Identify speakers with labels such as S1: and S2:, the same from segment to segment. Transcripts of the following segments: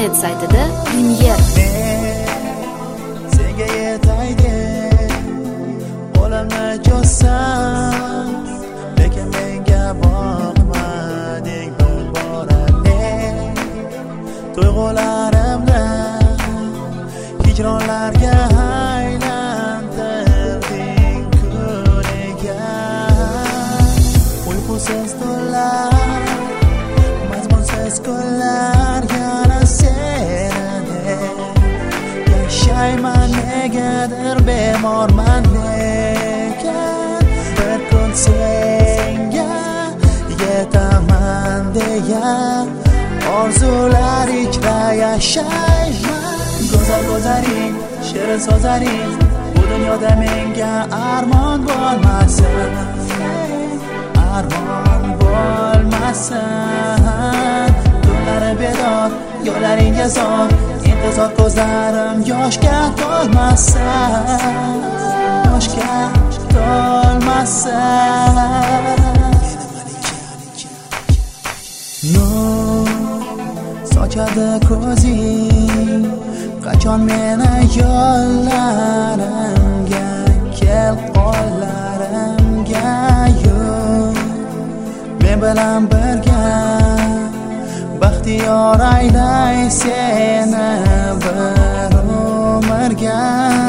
S1: internet saytida Premyer.
S2: Senga yetaydi olamni cho'zsam, lekin menga boqmading bir bora. Tuyg'ularimni hijronlarga aylantirding kuniga. Uyqusiz tunlar, mazmunsiz kunlar, yana senadek yashayman. Negadir bemorman, lekin bir kun senga yetaman deya orzular ichra yashayman. Go'zal go'zaling, shirin so'zlaring, bu dunyoda menga armon bo'lmasin, armon bo'lmasin. Tunlari bedor, yo'llaringga zor, intizor ko'zlarim yoshga to'lmasin, yoshga to'lmasin. Nur sochadi ko'zing, qachon meni yo'llarimga, kel qo'llarimga yur. Men bilan birga baxtiyor aylay seni bir umrga.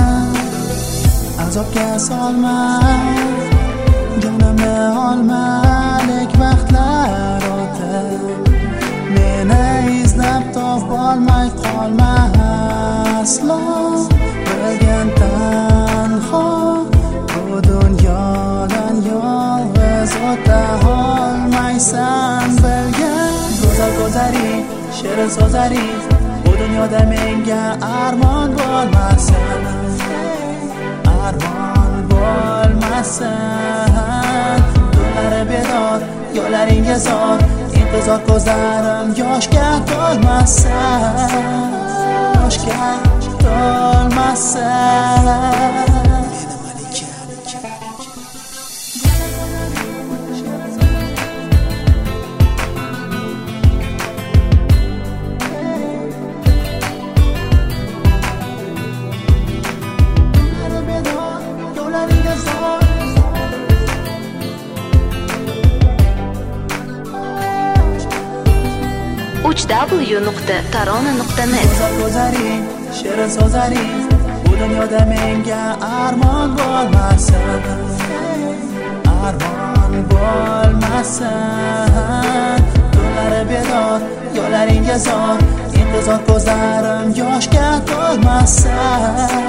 S2: Azobga solma, jonimni olma, lek vaqtlar o'tib meni izlab topolmay qolma aslo. Bilgan tanho bu dunyodan yolg'iz o'ta olmaysan. Bilgan go'zal ko'zlaring, shirin so'zlaring, bu dunyoda menga armon bo'lmasin, armon bo'lmasin. Tunlari bedor, yo'llaringga zor, intizor ko'zlarim yoshga to'lmasin, yoshga to'lmasin.
S1: www.tarona.net.
S2: Go'zal ko'zlaring, shirin so'zlaring, bu dunyoda menga armon bo'lmasin, armon bo'lmasin. Tunlari bedor, yo'llaringga zor, intizor ko'zlarim yoshga to'lmasin,